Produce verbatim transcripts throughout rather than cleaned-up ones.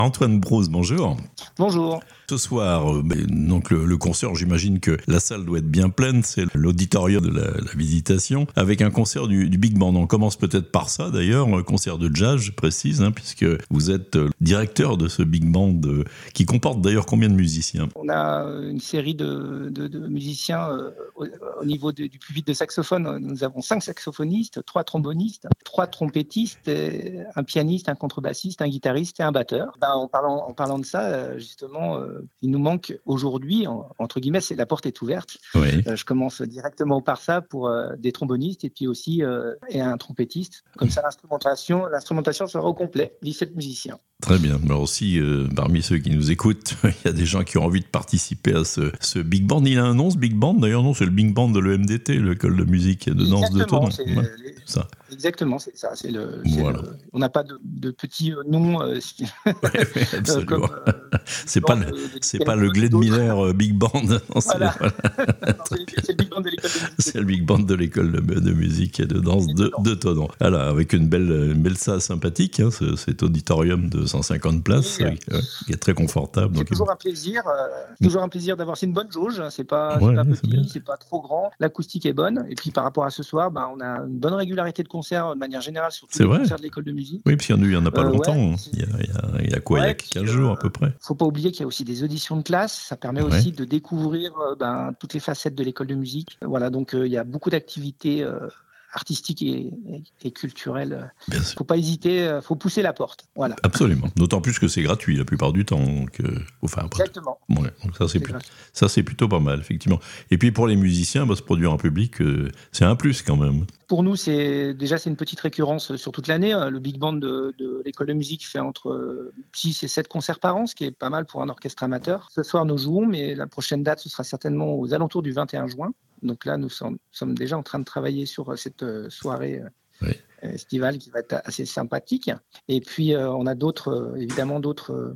Antoine Brousse, bonjour. Bonjour. Ce soir, euh, donc le, le concert, j'imagine que la salle doit être bien pleine, c'est l'auditorium de la, la Visitation, avec un concert du, du Big Band. On commence peut-être par ça d'ailleurs, un concert de jazz, je précise, hein, puisque vous êtes euh, directeur de ce Big Band, euh, qui comporte d'ailleurs combien de musiciens ? On a une série de, de, de musiciens euh, au, au niveau de, du pupitre de saxophone. Nous avons cinq saxophonistes, trois trombonistes, trois trompettistes, et un pianiste, un contrebassiste, un guitariste et un batteur. Ben, en, parlant, en parlant de ça, justement, euh, il nous manque aujourd'hui, en, entre guillemets, c'est la porte est ouverte. Oui. Euh, je commence directement par ça pour euh, des trombonistes et puis aussi euh, et un trompettiste. Comme ça, l'instrumentation, l'instrumentation sera au complet, dix-sept musiciens. Très bien. Alors aussi, euh, parmi ceux qui nous écoutent, il y a des gens qui ont envie de participer à ce, ce Big Band. Il a un nom, ce Big Band. D'ailleurs, non, c'est le Big Band de l'E M D T, l'école de musique et de danse de Thonon. C'est ouais, les... ça. Exactement, c'est ça. C'est le, c'est voilà. le... On n'a pas de, de petits noms. Euh, ouais, absolument. comme, euh, c'est pas le, c'est pas le Glenn Miller euh, Big Band. Non, voilà. Voilà. non, c'est, c'est le Big Band de l'école de musique. C'est le Big Band de l'école de, de musique et de danse de, de Thonon. Voilà, avec une belle, une belle salle sympathique, hein, ce, cet auditorium de cent cinquante places, oui, euh, qui est très confortable. C'est donc, toujours un plaisir, euh, toujours un plaisir d'avoir. C'est une bonne jauge. C'est pas, ouais, c'est pas c'est petit, c'est pas trop grand. L'acoustique est bonne. Et puis par rapport à ce soir, ben, on a une bonne régularité de concerts de manière générale sur tous c'est les vrai. concerts de l'école de musique. Oui, puis il y en a eu, il y en a pas euh, longtemps. Ouais, il, y a, il, y a, il y a quoi, ouais, il y a quinze puis, jours euh, à peu près. Faut pas oublier qu'il y a aussi des auditions de classe. Ça permet ouais. aussi de découvrir euh, ben, toutes les facettes de l'école de musique. Voilà, donc euh, il y a beaucoup d'activités euh, artistiques et, et, et culturelles. Il ne faut pas hésiter, il faut pousser la porte. Voilà. Absolument. D'autant plus que c'est gratuit la plupart du temps. Donc, euh, enfin, après, exactement. Ouais, donc ça, c'est, c'est plus, ça, c'est plutôt pas mal, effectivement. Et puis pour les musiciens, bah, se produire en public, euh, c'est un plus quand même. Pour nous, c'est déjà c'est une petite récurrence sur toute l'année. Le Big Band de, de l'école de musique fait entre six et sept concerts par an, ce qui est pas mal pour un orchestre amateur. Ce soir, nous jouons, mais la prochaine date, ce sera certainement aux alentours du vingt et un juin. Donc là, nous sommes, sommes déjà en train de travailler sur cette soirée oui. estivale qui va être assez sympathique. Et puis, euh, on a d'autres, évidemment, d'autres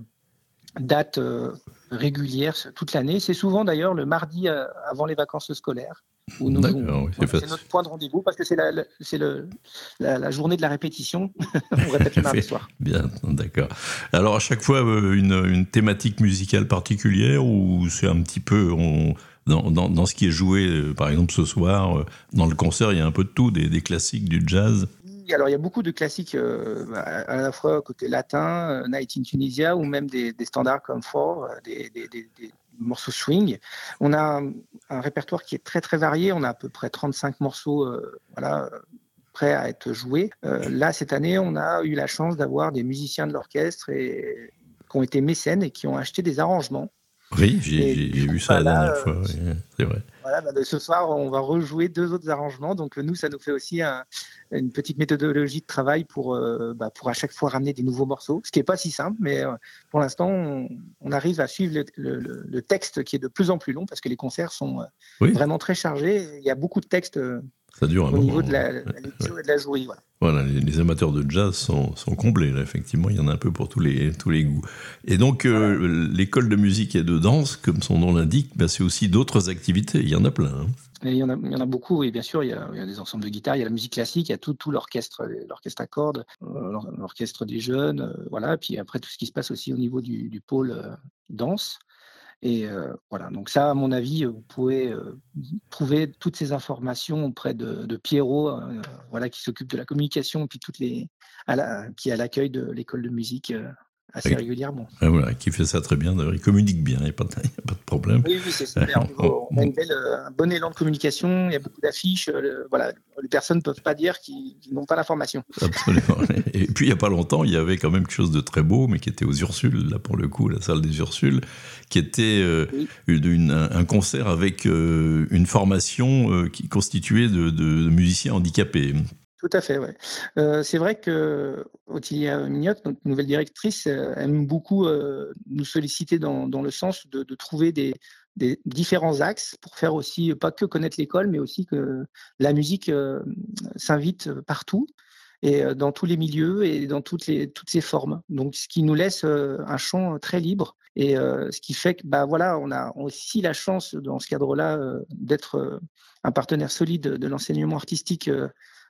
dates euh, régulières toute l'année. C'est souvent d'ailleurs le mardi euh, avant les vacances scolaires. Où nous D'accord, jouons. oui, c'est, voilà, c'est notre point de rendez-vous parce que c'est la, la, c'est le, la, la journée de la répétition. On répète le mardi soir. Bien, d'accord. Alors à chaque fois une, une thématique musicale particulière ou c'est un petit peu on, dans, dans, dans ce qui est joué, par exemple ce soir dans le concert, il y a un peu de tout, des, des classiques, du jazz. Alors il y a beaucoup de classiques euh, à la fois côté latin, euh, Night in Tunisia ou même des, des standards comme Four, des, des, des, des morceaux swing. On a un, un répertoire qui est très très varié. On a à peu près trente-cinq morceaux, euh, voilà, prêts à être joués. Euh, là cette année, on a eu la chance d'avoir des musiciens de l'orchestre et qui ont été mécènes et qui ont acheté des arrangements. Oui, j'ai, et, j'ai vu ça bah, la dernière là, fois. Oui, c'est vrai. Voilà, bah, ce soir, on va rejouer deux autres arrangements. Donc nous, ça nous fait aussi un, une petite méthodologie de travail pour, euh, bah, pour à chaque fois ramener des nouveaux morceaux, ce qui n'est pas si simple, mais euh, pour l'instant, on, on arrive à suivre le, le, le texte qui est de plus en plus long parce que les concerts sont euh, oui. vraiment très chargés. Il y a beaucoup de textes euh, ça dure un au moment, niveau de la, la lecture ouais. et de la jouerie. Voilà. Voilà, les, les amateurs de jazz sont, sont comblés, là, effectivement, il y en a un peu pour tous les, tous les goûts. Et donc, euh, voilà. l'école de musique et de danse, comme son nom l'indique, bah, c'est aussi d'autres activités, il y en a plein. Hein. Et il, y en a, il y en a beaucoup, et bien sûr, il y a, il y a des ensembles de guitare, il y a la musique classique, il y a tout, tout l'orchestre, l'orchestre à cordes, euh, l'orchestre des jeunes, euh, voilà, puis après tout ce qui se passe aussi au niveau du, du pôle euh, danse. Et euh, voilà, donc ça, à mon avis, vous pouvez euh, trouver toutes ces informations auprès de, de Pierrot, euh, voilà, qui s'occupe de la communication, puis toutes les, à la, qui est à l'accueil de l'école de musique euh, assez et, régulièrement. Ah voilà, qui fait ça très bien, d'ailleurs, il communique bien, il n'y a, a pas de problème. Oui, oui, c'est super. On, on a une belle, un bon élan de communication, il y a beaucoup d'affiches, euh, voilà, les personnes ne peuvent pas dire qu'ils, qu'ils n'ont pas l'information. Absolument. Et puis, il n'y a pas longtemps, il y avait quand même quelque chose de très beau, mais qui était aux Ursules, là pour le coup, la salle des Ursules, qui était euh, oui. une, une, un concert avec euh, une formation euh, qui constituée de, de musiciens handicapés. Tout à fait, oui. Euh, c'est vrai que Ottilia Mignotte, notre nouvelle directrice, euh, aime beaucoup euh, nous solliciter dans, dans le sens de, de trouver des, des différents axes pour faire aussi, pas que connaître l'école, mais aussi que la musique euh, s'invite partout et euh, dans tous les milieux et dans toutes, les, toutes ces formes. Donc, ce qui nous laisse euh, un champ très libre et euh, ce qui fait que, bah, voilà, on a aussi la chance, dans ce cadre-là, euh, d'être euh, un partenaire solide de l'enseignement artistique euh,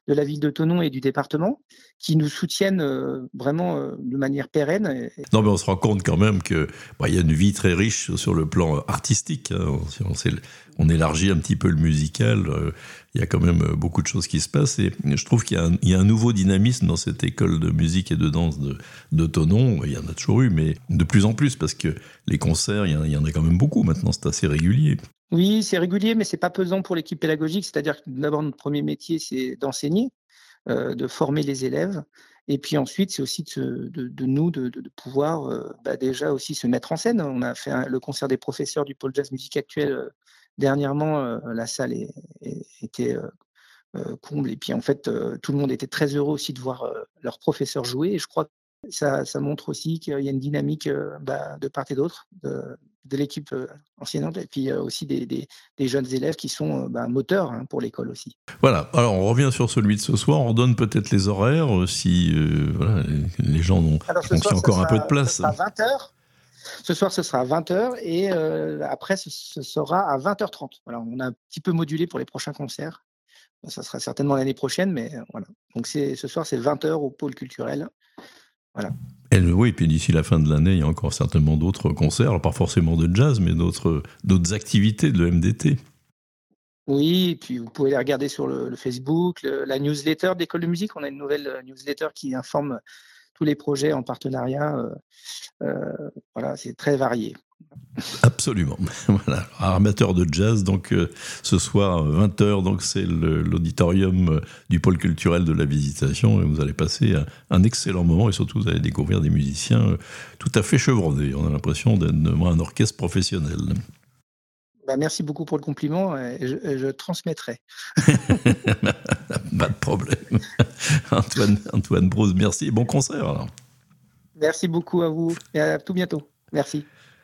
de la ville de Thonon et du département, qui nous soutiennent euh, vraiment euh, de manière pérenne. Et... Non, mais on se rend compte quand même qu'il bah, y a une vie très riche sur le plan artistique. Hein. On, on élargit un petit peu le musical. Il euh, y a quand même beaucoup de choses qui se passent. Et je trouve qu'il y a un, il y a un nouveau dynamisme dans cette école de musique et de danse de, de Thonon. Il y en a toujours eu, mais de plus en plus, parce que les concerts, il y en a, il y en a quand même beaucoup maintenant. C'est assez régulier. Oui, c'est régulier, mais c'est pas pesant pour l'équipe pédagogique. C'est-à-dire que d'abord, notre premier métier, c'est d'enseigner, euh, de former les élèves. Et puis ensuite, c'est aussi de, de, de nous de, de, de pouvoir euh, bah déjà aussi se mettre en scène. On a fait un, le concert des professeurs du pôle jazz musique actuelle euh, dernièrement. Euh, la salle est, est, était euh, euh, comble. Et puis en fait, euh, tout le monde était très heureux aussi de voir euh, leurs professeurs jouer. Et je crois que ça, ça montre aussi qu'il y a une dynamique euh, bah, de part et d'autre de, de l'équipe euh, enseignante, et puis euh, aussi des, des, des jeunes élèves qui sont euh, bah, moteurs hein, pour l'école aussi. Voilà, alors on revient sur celui de ce soir, on redonne peut-être les horaires, euh, si euh, voilà, les gens ont, alors, ont soir, encore sera, un peu de place. Ce sera à vingt heures. Ce soir, ce sera à vingt heures, et euh, après, ce, ce sera à vingt heures trente. Voilà, on a un petit peu modulé pour les prochains concerts. Ça sera certainement l'année prochaine, mais euh, voilà. Donc c'est, ce soir, c'est vingt heures au pôle culturel. Voilà. Et oui, puis d'ici la fin de l'année, il y a encore certainement d'autres concerts, alors pas forcément de jazz, mais d'autres, d'autres activités de l'E M D T. Oui, et puis vous pouvez les regarder sur le, le Facebook, le, la newsletter d'École de musique. On a une nouvelle newsletter qui informe tous les projets en partenariat. Euh, euh, voilà, c'est très varié. Absolument. Voilà. Amateur de jazz, donc euh, ce soir vingt heures, donc c'est le, l'auditorium du pôle culturel de la Visitation, et vous allez passer un, un excellent moment, et surtout vous allez découvrir des musiciens euh, tout à fait chevronnés. On a l'impression d'être un orchestre professionnel. Bah, merci beaucoup pour le compliment, et je, et je transmettrai. Pas de problème. Antoine, Antoine Broz, merci et bon concert alors. Merci beaucoup à vous, et à tout bientôt. Merci.